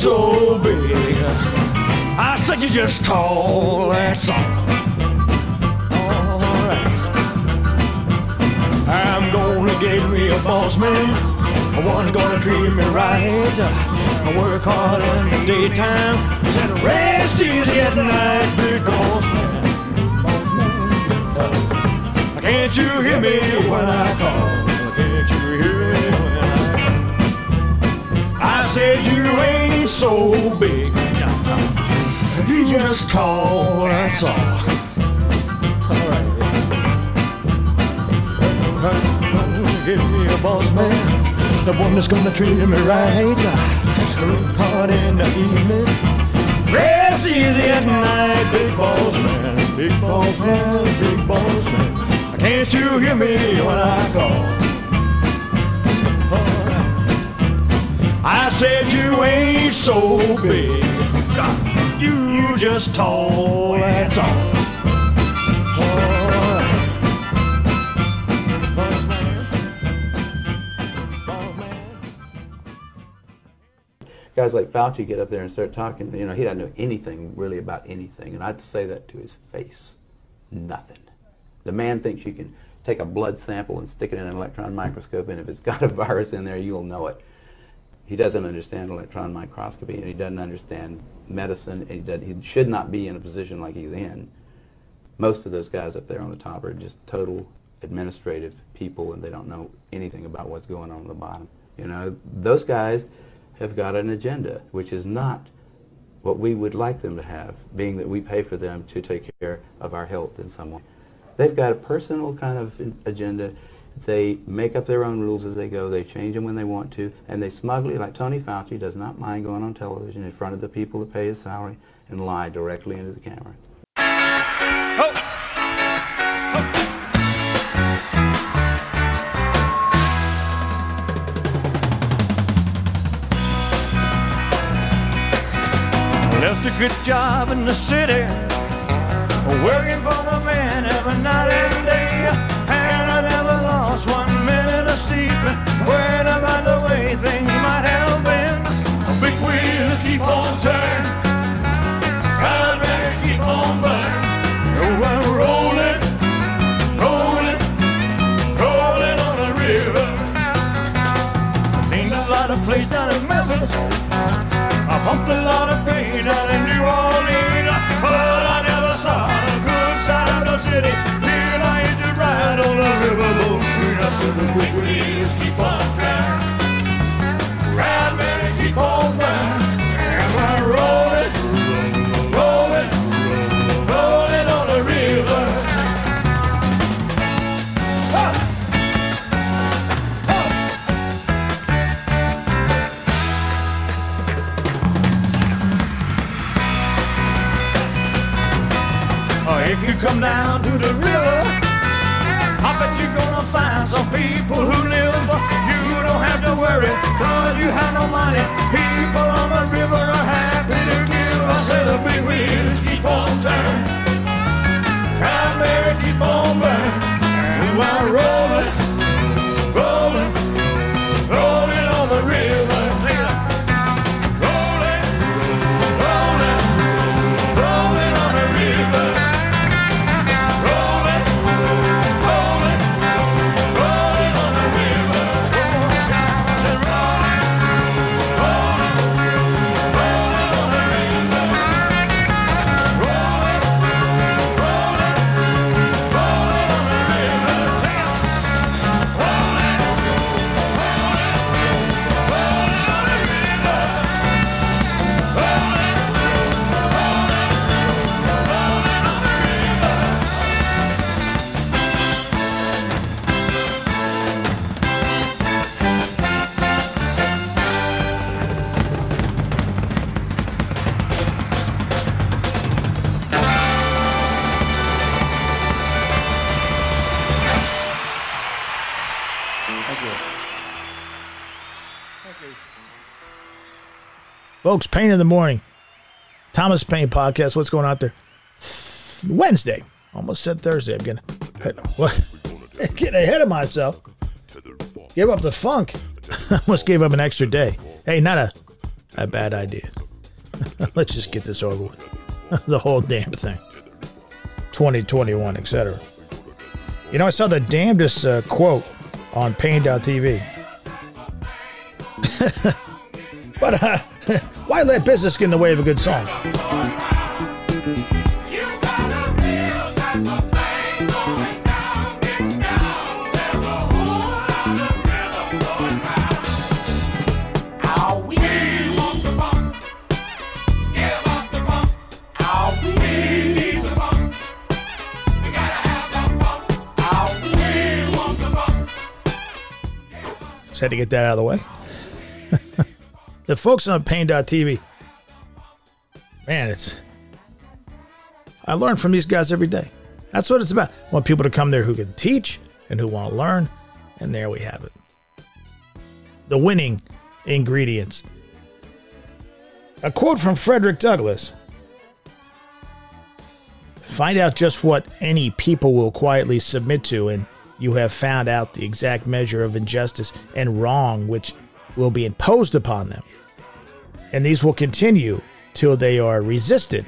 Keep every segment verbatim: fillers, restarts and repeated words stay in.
so big. I said you're just tall, that's all. All right. I'm gonna get me a boss man. One gonna treat me right. I work hard in the daytime and rest easy at night, big boss man. Can't you hear me when I call? Can't you hear me when I call? I said you ain't so big. You just tall, that's all. All right. Give me a boss man. The one that's gonna treat me right. Work hard in the evening. Rest easy at night, big boss man. Big boss man, big boss man. Can't you hear me when I call? I said you ain't so big. God, you just tall, that's all. Guys like Fauci get up there and start talking, you know, he doesn't know anything really about anything. And I'd say that to his face. Nothing. The man thinks you can take a blood sample and stick it in an electron microscope, and if it's got a virus in there, you'll know it. He doesn't understand electron microscopy, and he doesn't understand medicine, and he, doesn't, he should not be in a position like he's in. Most of those guys up there on the top are just total administrative people, and they don't know anything about what's going on at the bottom. You know, those guys have got an agenda, which is not what we would like them to have, being that we pay for them to take care of our health in some way. They've got a personal kind of agenda. They make up their own rules as they go. They change them when they want to, and they smugly, like Tony Fauci, does not mind going on television in front of the people that pay his salary and lie directly into the camera. Oh. Left a good job in the city, working for the man every night and day, and I never lost one minute of sleep, worried about the way things might have been. Big wheels keep on turning, I'd better keep on burning. Oh, I'm rolling, rolling, rolling on the river. Ain't a lot of place down in Memphis, I pumped a lot of pain down in New Orleans, but I never saw the good side of the city till I used to ride on the riverboat. I said the big wheels keep on turning, ride man keep on burning, and I'm rolling, rolling, rolling on the river. Oh. If you come down to the river, I bet you're gonna find some people who live. You don't have to worry, cause you have no money. People on the river are happy to give. I said the big wheels keep on turning, cranberry keep on burning, and we're rolling, rolling, rolling on the river. Rolling, rolling, rolling on the river. Folks, Pain in the Morning. Thomas Paine Podcast. What's going on out there? Wednesday. Almost said Thursday. I'm getting, what? getting ahead of myself. Give up the funk. Almost gave up an extra day. Hey, not a I have bad ideas. Let's just get this over with. The whole damn thing. twenty twenty-one, et cetera. You know, I saw the damnedest uh, quote on Pain dot T V. But uh, why let business get in the way of a good song? Had to get that out of the way. The folks on Pain dot T V, man, it's I learn from these guys every day. That's what it's about. I want people to come there who can teach and who want to learn, and there we have it. The winning ingredients. A quote from Frederick Douglass. Find out just what any people will quietly submit to, and you have found out the exact measure of injustice and wrong which will be imposed upon them. And these will continue till they are resisted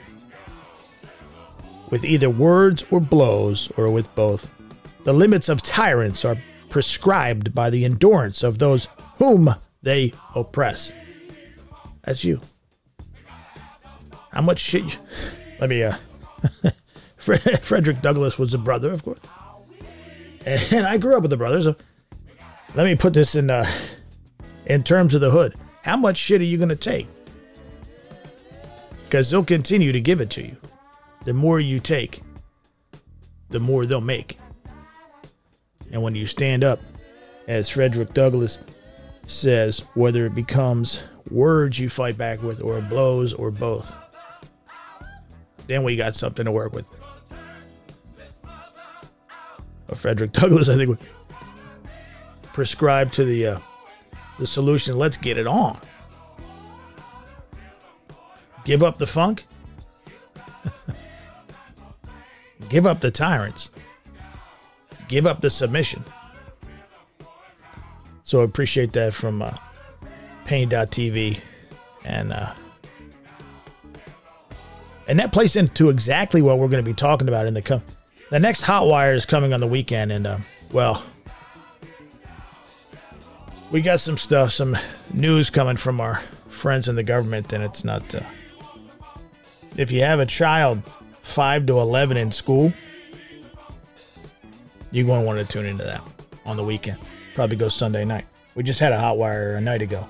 with either words or blows, or with both. The limits of tyrants are prescribed by the endurance of those whom they oppress. That's you. How much shit you... Let me, uh... Frederick Douglass was a brother, of course. And I grew up with a brother, so let me put this in uh, in terms of the hood. How much shit are you going to take? Because they'll continue to give it to you. The more you take, the more they'll make. And when you stand up, as Frederick Douglass says, whether it becomes words you fight back with, or blows, or both, then we got something to work with. Frederick Douglass, I think, would prescribe to the uh, the solution. Let's get it on. Give up the funk. Give up the tyrants. Give up the submission. So I appreciate that from uh, Pain dot T V, and uh, and that plays into exactly what we're going to be talking about in the com- The next Hot Wire is coming on the weekend, and, uh, well, we got some stuff, some news coming from our friends in the government, and it's not... Uh, if you have a child five to eleven in school, you're going to want to tune into that on the weekend. Probably go Sunday night. We just had a Hot Wire a night ago.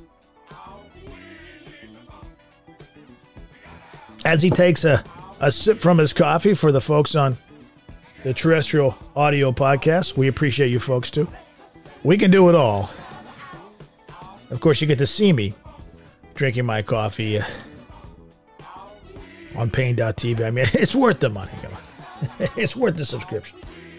As he takes a, a sip from his coffee for the folks on the terrestrial audio podcast. We appreciate you folks too. We can do it all. Of course, you get to see me drinking my coffee uh, on Pain dot T V. I mean, it's worth the money. Come on. It's worth the subscription.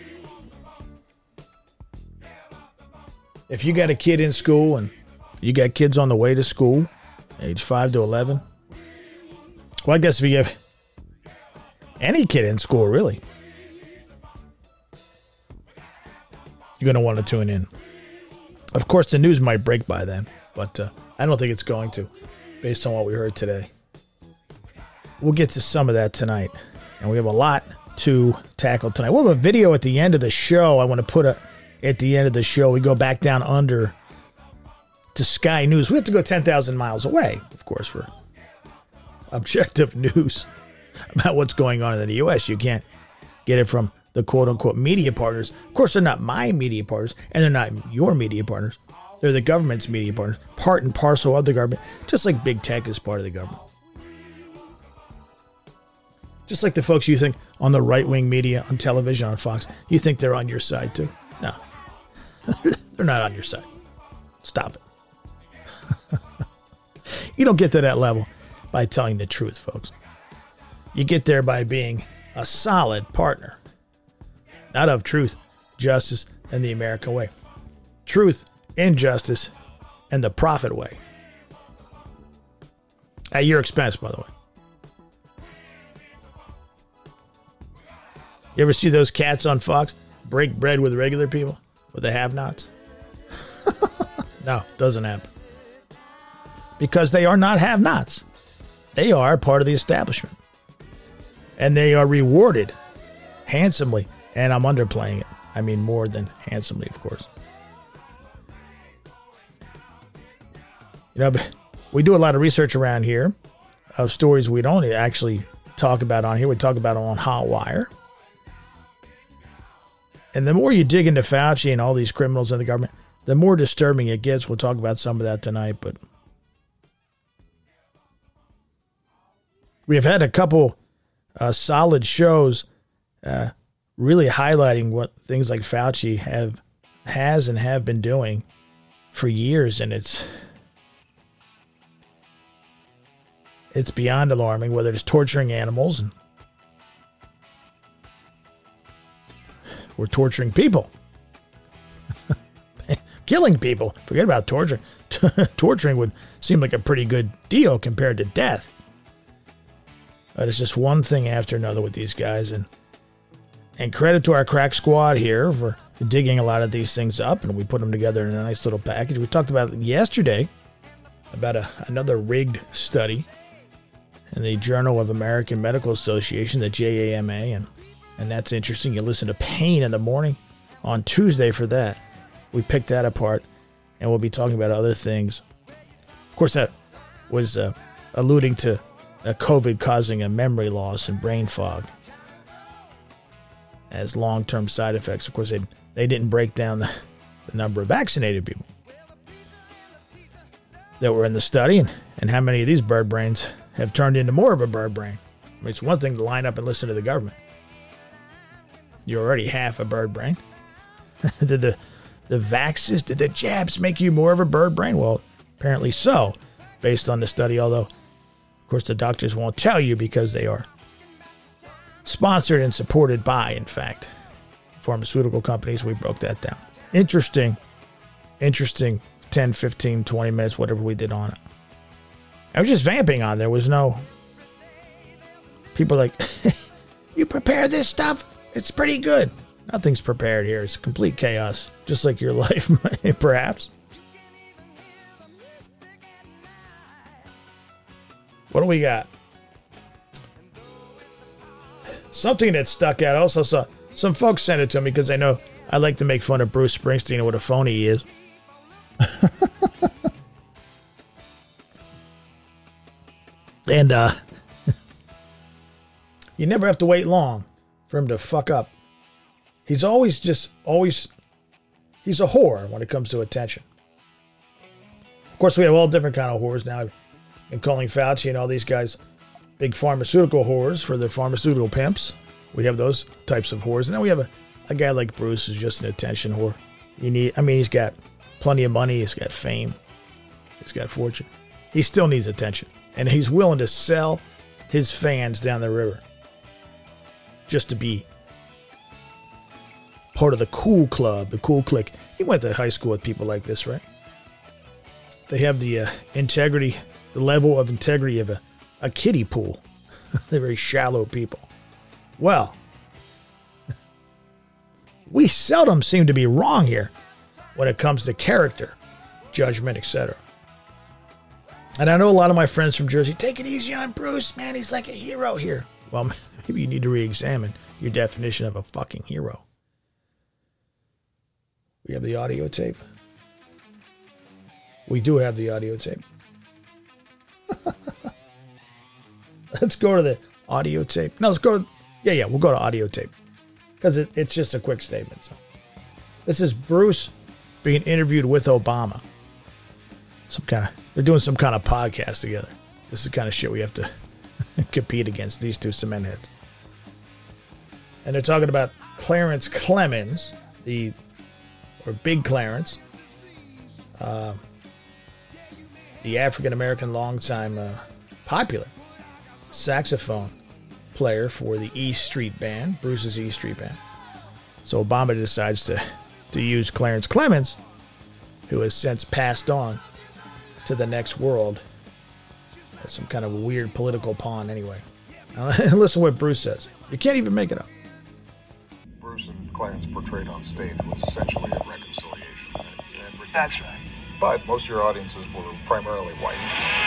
If you got a kid in school and you got kids on the way to school, age five to eleven, well, I guess if you have any kid in school, really, you're going to want to tune in. Of course, the news might break by then, but uh, I don't think it's going to, based on what we heard today. We'll get to some of that tonight, and we have a lot to tackle tonight. We'll have a video at the end of the show. I want to put a, at the end of the show, we go back down under to Sky News. We have to go ten thousand miles away, of course, for objective news about what's going on in the U S. You can't get it from the quote-unquote media partners. Of course, they're not my media partners, and they're not your media partners. They're the government's media partners, part and parcel of the government, just like big tech is part of the government. Just like the folks you think on the right-wing media, on television, on Fox, you think they're on your side too. No. They're not on your side. Stop it. You don't get to that level by telling the truth, folks. You get there by being a solid partner. Not of truth, justice, and the American way. Truth, injustice, and the profit way. At your expense, by the way. You ever see those cats on Fox break bread with regular people? With the have-nots? No, doesn't happen. because they are not have-nots. They are part of the establishment. And they are rewarded handsomely. And I'm underplaying it. I mean more than handsomely, of course. You know, we do a lot of research around here of stories we don't actually talk about on here. We talk about them on Hot Wire. And the more you dig into Fauci and all these criminals in the government, the more disturbing it gets. We'll talk about some of that tonight, but we have had a couple uh, solid shows uh, really highlighting what things like Fauci have has and have been doing for years, and it's it's beyond alarming, whether it's torturing animals and or torturing people. Killing people. Forget about torturing. Torturing would seem like a pretty good deal compared to death. But it's just one thing after another with these guys. And and credit to our crack squad here for digging a lot of these things up. And we put them together in a nice little package. We talked about it yesterday, about a, another rigged study in the Journal of American Medical Association, the J A M A. And, and that's interesting. You listen to Pain in the Morning on Tuesday for that. We picked that apart, and we'll be talking about other things. Of course, that was uh, alluding to uh, COVID causing a memory loss and brain fog as long-term side effects. Of course, they, they didn't break down the, the number of vaccinated people that were in the study and, and how many of these bird brains have turned into more of a bird brain. I mean, it's one thing to line up and listen to the government. You're already half a bird brain. Did the... The vaxes, did the jabs make you more of a bird brain? Well, apparently so, based on the study, although, of course, the doctors won't tell you because they are sponsored and supported by, in fact, pharmaceutical companies. We broke that down. Interesting, interesting ten, fifteen, twenty minutes, whatever we did on it. I was just vamping on. There was no... People like, you prepare this stuff? It's pretty good. Nothing's prepared here. It's complete chaos. Just like your life, perhaps. What do we got? Something that stuck out. I also saw some folks sent it to me because they know I like to make fun of Bruce Springsteen and what a phony he is. And uh, you never have to wait long for him to fuck up. He's always just, always, he's a whore when it comes to attention. Of course, we have all different kind of whores now. I've been calling Fauci and all these guys big pharmaceutical whores for their pharmaceutical pimps. We have those types of whores. And then we have a, a guy like Bruce who's just an attention whore. You need, I mean, he's got plenty of money. He's got fame. He's got fortune. He still needs attention. And he's willing to sell his fans down the river just to be part of the cool club, the cool clique. He went to high school with people like this, right? They have the uh, integrity, the level of integrity of a, a kiddie pool. They're very shallow people. Well, we seldom seem to be wrong here when it comes to character, judgment, et cetera. And I know a lot of my friends from Jersey, take it easy on Bruce, man. He's like a hero here. Well, maybe you need to re-examine your definition of a fucking hero. We have the audio tape. We do have the audio tape. Let's go to the audio tape. No, let's go to... Yeah, yeah, we'll go to audio tape. Because it, it's just a quick statement. So, this is Bruce being interviewed with Obama. Some kind of... They're doing some kind of podcast together. This is the kind of shit we have to compete against, these two cement heads. And they're talking about Clarence Clemons, the... or Big Clarence, uh, the African-American longtime uh, popular saxophone player for the E Street Band, Bruce's E Street Band. So Obama decides to, to use Clarence Clemons, who has since passed on to the next world as some kind of weird political pawn anyway. Now, listen to what Bruce says. You can't even make it up. Bruce and Clarence portrayed on stage was essentially a reconciliation. That's right. But most of your audiences were primarily white.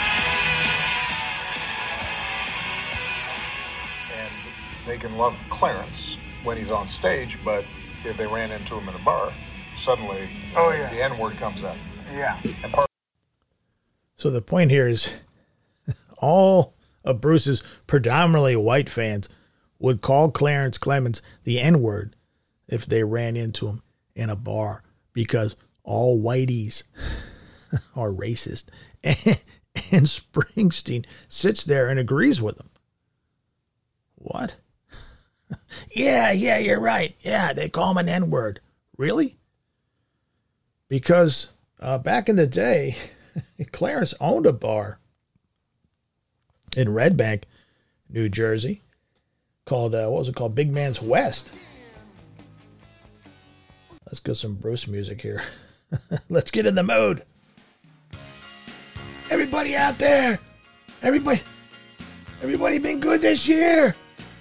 they can love Clarence when he's on stage, but if they ran into him in a bar, suddenly oh, uh, yeah. the N-word comes out. Yeah. And part So the point here is all of Bruce's predominantly white fans would call Clarence Clemens the N-word if they ran into him in a bar, because all whiteys are racist. And, and Springsteen sits there and agrees with him. What? yeah, yeah, you're right. Yeah, they call him an N-word. Really? Because uh, back in the day, Clarence owned a bar in Red Bank, New Jersey, called, uh, what was it called? Big Man's West. Let's get some Bruce music here. Let's get in the mood. Everybody out there, everybody, everybody been good this year.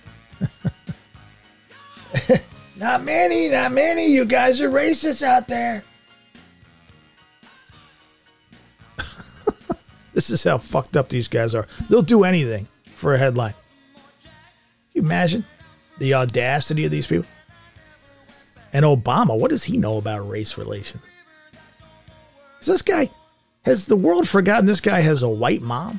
Not many, not many. You guys are racist out there. This is how fucked up these guys are. They'll do anything for a headline. Can you imagine the audacity of these people? And Obama, what does he know about race relations? Is this guy, has the world forgotten this guy has a white mom?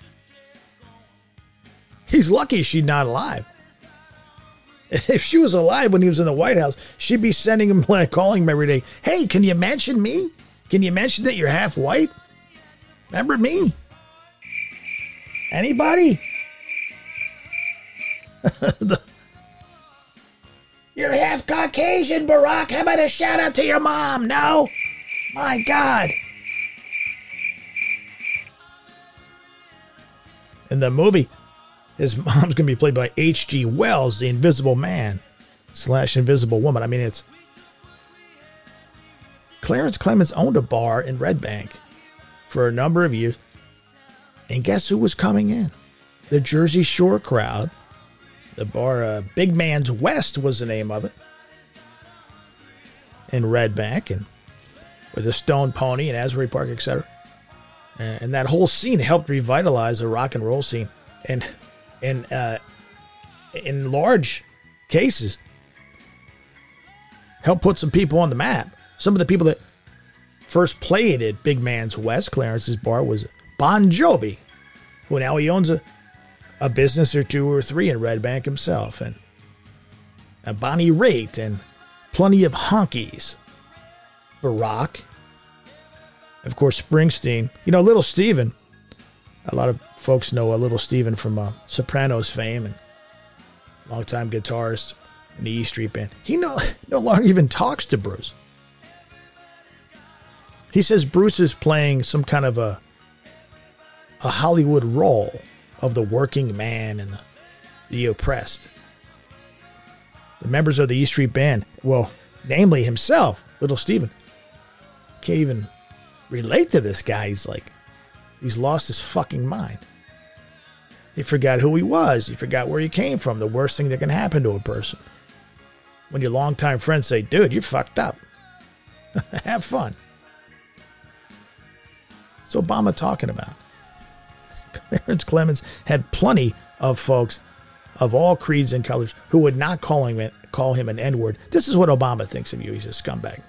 He's lucky she's not alive. If she was alive when he was in the White House, she'd be sending him, like, calling him every day. Hey, can you mention me? Can you mention that you're half white? Remember me? Anybody? the, you're half Caucasian, Barack. How about a shout out to your mom? No? My God. In the movie, his mom's going to be played by H G Wells, the Invisible Man slash Invisible Woman. I mean, it's... Clarence Clemens owned a bar in Red Bank for a number of years. And guess who was coming in? The Jersey Shore crowd. The bar, uh, Big Man's West was the name of it. In Red Bank, and with the Stone Pony and Asbury Park, et cetera. And, and that whole scene helped revitalize the rock and roll scene. And, and uh, in large cases, helped put some people on the map. Some of the people that first played at Big Man's West, Clarence's bar, was Bon Jovi, who now he owns a, a business or two or three in Red Bank himself, and, and Bonnie Raitt, and plenty of honkies. Barack, of course, Springsteen. You know, Little Steven. A lot of folks know a Little Steven from uh, Sopranos fame, and longtime guitarist in the E Street Band. He no, no longer even talks to Bruce. He says Bruce is playing some kind of a a Hollywood role of the working man and the, the oppressed. The members of the E Street Band, well, namely himself, Little Steven, can't even relate to this guy. He's like, he's lost his fucking mind. He forgot who he was. He forgot where he came from. The worst thing that can happen to a person. When your longtime friends say, dude, you're fucked up. Have fun. What's Obama talking about? Clarence Clemens had plenty of folks of all creeds and colors who would not call him, call him an N-word. This is what Obama thinks of you. He's a scumbag.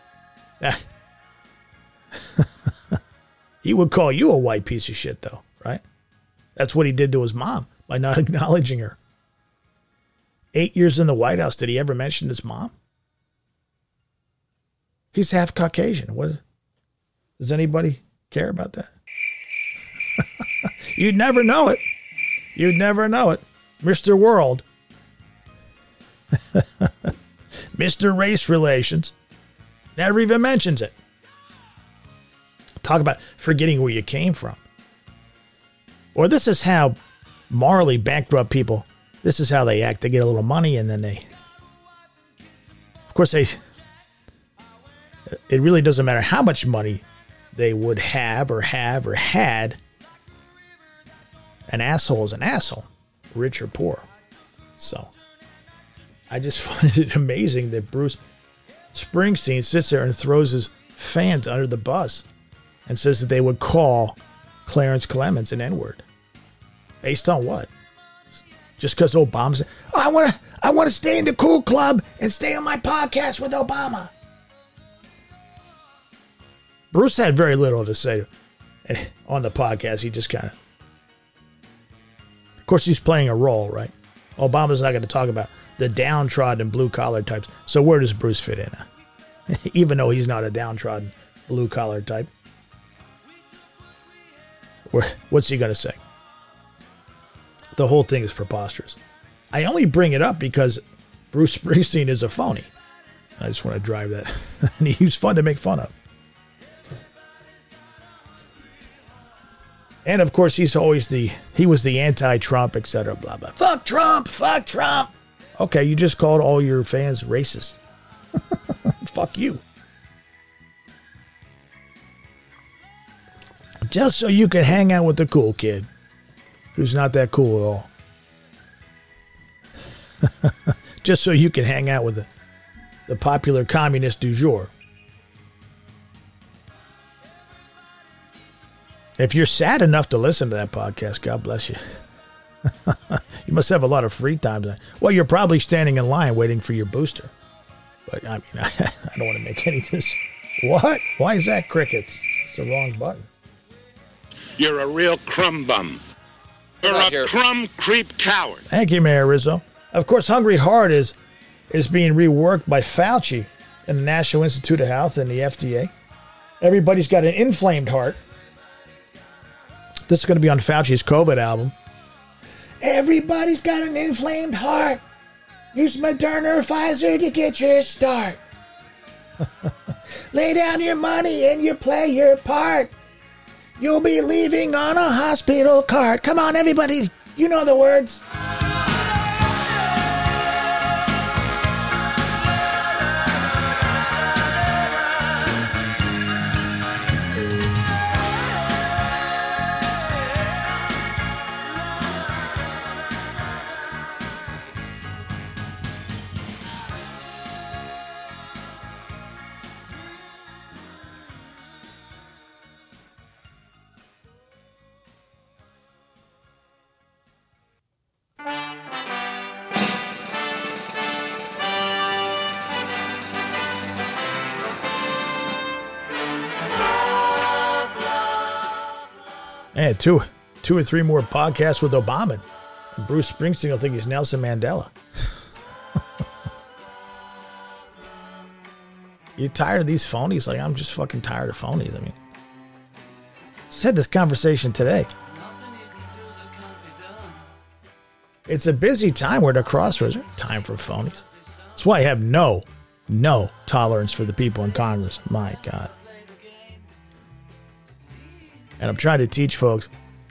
He would call you a white piece of shit, though, right? That's what he did to his mom by not acknowledging her. Eight years in the White House, did he ever mention his mom? He's half Caucasian. What? Does anybody care about that? You'd never know it. You'd never know it. Mister World. Mister Race Relations. Never even mentions it. Talk about forgetting where you came from. Or this is how morally bankrupt people, this is how they act. They get a little money and then they, of course, they, it really doesn't matter how much money they would have or have or had. An asshole is an asshole, rich or poor. So I just find it amazing that Bruce Springsteen sits there and throws his fans under the bus and says that they would call Clarence Clemens an N-word. Based on what? Just because Obama said, oh, I want to I want to stay in the cool club and stay on my podcast with Obama. Bruce had very little to say on the podcast. He just kind of... Of course, he's playing a role, right? Obama's not going to talk about the downtrodden blue-collar types. So where does Bruce fit in? Even though he's not a downtrodden blue-collar type. What's he going to say? The whole thing is preposterous. I only bring it up because Bruce Springsteen is a phony. I just want to drive that. And he's fun to make fun of. And of course, he's always the, he was the anti-Trump, et cetera, blah, blah. Fuck Trump, fuck Trump. Okay, you just called all your fans racist. Fuck you. Just so you can hang out with the cool kid, who's not that cool at all. Just so you can hang out with the, the popular communist du jour. If you're sad enough to listen to that podcast, God bless you. You must have a lot of free time. Well, you're probably standing in line waiting for your booster. But, I mean, I, I don't want to make any of this. What? Why is that crickets? It's the wrong button. You're a real crumb bum. You're a here. crumb creep coward. Thank you, Mayor Rizzo. Of course, Hungry Heart is, is being reworked by Fauci and the National Institute of Health and the F D A. Everybody's got an inflamed heart. This is going to be on Fauci's COVID album. Everybody's got an inflamed heart. Use Moderna or Pfizer to get your start. Lay down your money and you play your part. You'll be leaving on a hospital cart. Come on, everybody. You know the words. Man, two, two or three more podcasts with Obama. And Bruce Springsteen will think he's Nelson Mandela. You tired of these phonies? Like, I'm just fucking tired of phonies. I mean, just had this conversation today. It's a busy time. We're at a crossroads. Time for phonies. That's why I have no, no tolerance for the people in Congress. My God. And I'm trying to teach folks,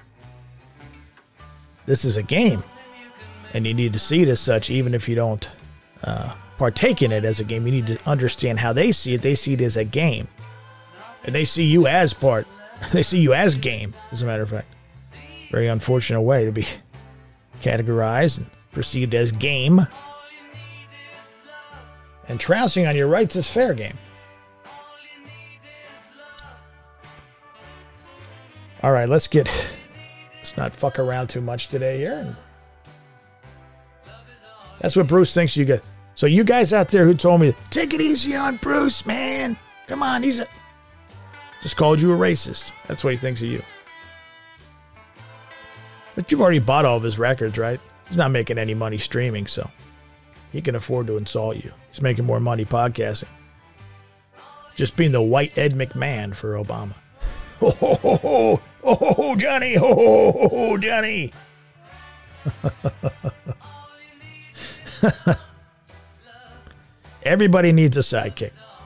this is a game. And you need to see it as such, even if you don't uh, partake in it as a game. You need to understand how they see it. They see it as a game. And they see you as part. They see you as game, as a matter of fact. Very unfortunate way to be categorized and perceived as game. And trouncing on your rights is fair game. All right, let's get, let's not fuck around too much today here. That's what Bruce thinks you get. So you guys out there who told me, take it easy on Bruce, man. Come on, he's a, just called you a racist. That's what he thinks of you. But you've already bought all of his records, right? He's not making any money streaming, so he can afford to insult you. He's making more money podcasting. Just being the white Ed McMahon for Obama. Oh, ho, ho, ho. Oh, ho, ho, Johnny. Oh, ho, ho, ho, Johnny. Everybody needs a sidekick.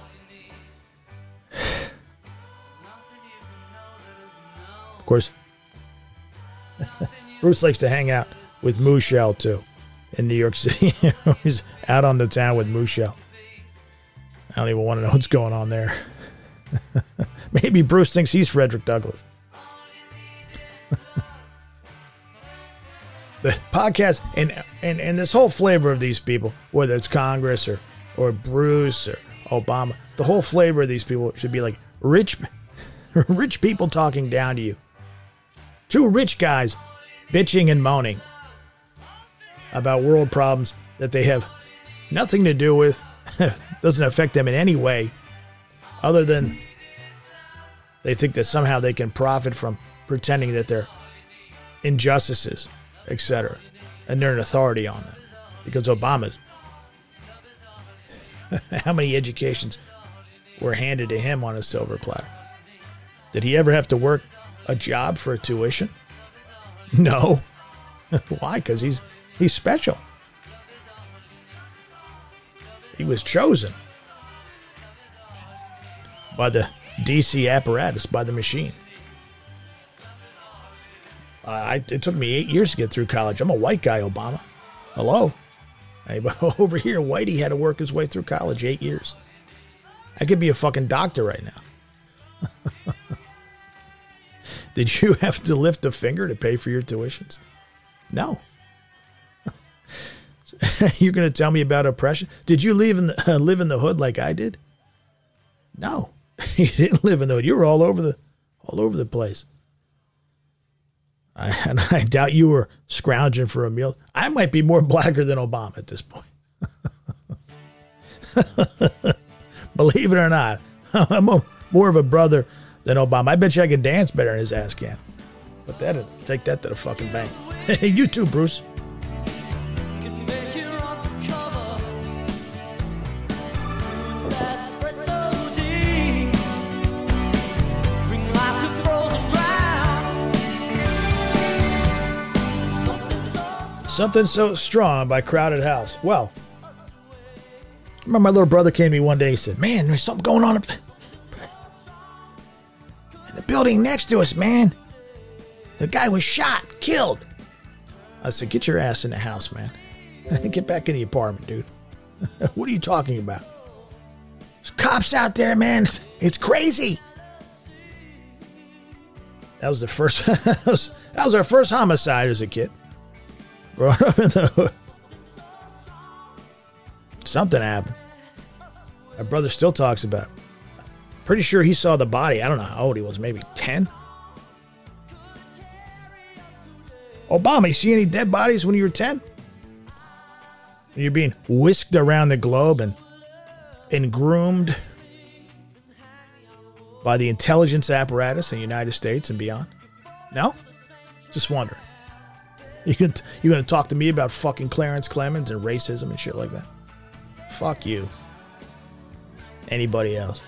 Of course, Bruce likes to hang out with Mooshell, too, in New York City. He's out on the town with Mooshell. I don't even want to know what's going on there. Maybe Bruce thinks he's Frederick Douglass. The podcast and, and and this whole flavor of these people, whether it's Congress or, or Bruce or Obama, the whole flavor of these people should be like rich, rich people talking down to you. Two rich guys bitching and moaning. about world problems that they have nothing to do with, doesn't affect them in any way, other than they think that somehow they can profit from pretending that they're injustices, et cetera, and they're an authority on them. Because Obama's, how many educations were handed to him on a silver platter? Did he ever have to work a job for a tuition? No. Why? Because he's he's special. He was chosen by the D C apparatus, by the machine. Uh, I, it took me eight years to get through college. I'm a white guy, Obama. Hello? Hey, but over here, Whitey had to work his way through college eight years. I could be a fucking doctor right now. Did you have to lift a finger to pay for your tuitions? No. You're going to tell me about oppression? Did you live in the, uh, live in the hood like I did? No. You didn't live in the hood. You were all over the all over the place. I, and I doubt you were scrounging for a meal. I might be more blacker than Obama at this point. Believe it or not, I'm a, more of a brother than Obama. I bet you I can dance better than his ass can. But that, take that to the fucking bank. Hey, you too, Bruce. Something So Strong by Crowded House. Well, I remember my little brother came to me one day and said, man, there's something going on up in the building next to us, man. The guy was shot, killed. I said, get your ass in the house, man. Get back in the apartment, dude. What are you talking about? There's cops out there, man. It's crazy. That was the first, that was, that was our first homicide as a kid. Growing up in the hood. Something happened. My brother still talks about it. Pretty sure he saw the body. I don't know how old he was, maybe ten. Obama, you see any dead bodies when you were ten? And you're being whisked around the globe and, and groomed by the intelligence apparatus in the United States and beyond? No? Just wondering. You can, you're going to talk to me about fucking Clarence Clemens and racism and shit like that? Fuck you. Anybody else?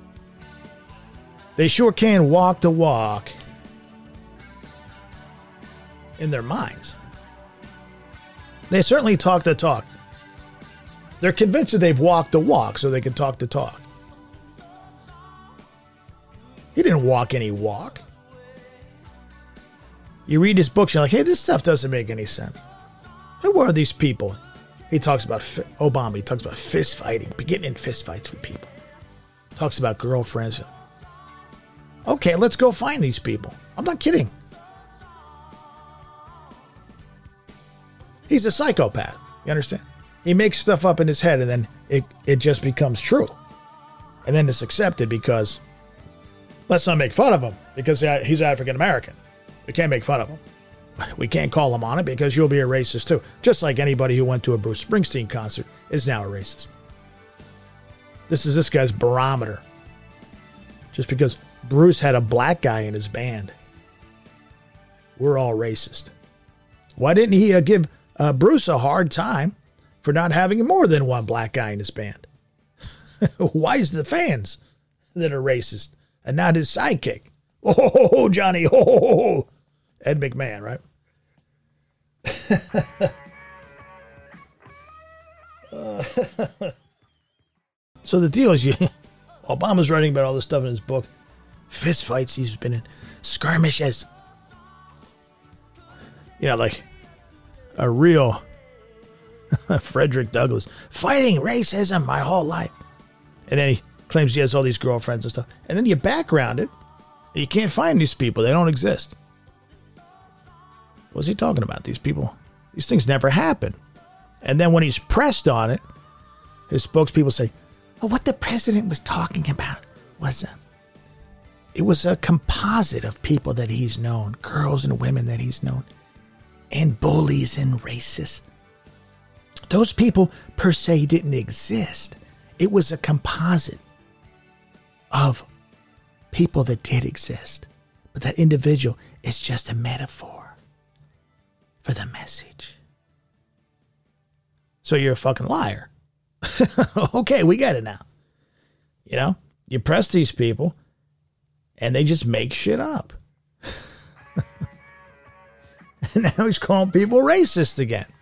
They sure can walk the walk in their minds. They certainly talk the talk. They're convinced that they've walked the walk so they can talk the talk. He didn't walk any walk. You read his books, you're like, hey, this stuff doesn't make any sense. Who are these people? He talks about, Obama, he talks about fist fighting, getting in fist fights with people. Talks about girlfriends. Okay, let's go find these people. I'm not kidding. He's a psychopath. You understand? He makes stuff up in his head and then it, it just becomes true. And then it's accepted because, let's not make fun of him because he's African American. We can't make fun of him. We can't call him on it because you'll be a racist too. Just like anybody who went to a Bruce Springsteen concert is now a racist. This is this guy's barometer. Just because Bruce had a black guy in his band, we're all racist. Why didn't he uh, give uh, Bruce a hard time for not having more than one black guy in his band? Why is the fans that are racist and not his sidekick? Oh, Johnny, oh, Ed McMahon, right? uh, so the deal is, you, Obama's writing about all this stuff in his book. Fist fights he's been in, skirmishes. You know, like a real Frederick Douglass, fighting racism my whole life. And then he claims he has all these girlfriends and stuff. And then you background it, and you can't find these people. They don't exist. What's he talking about? These people, these things never happen. And then when he's pressed on it, his spokespeople say, well, what the president was talking about was a, it was a composite of people that he's known, girls and women that he's known, and bullies and racists. Those people per se didn't exist. It was a composite of people that did exist. But that individual is just a metaphor for the message. So you're a fucking liar. Okay, we get it now. You know, you press these people and they just make shit up. And now he's calling people racist again.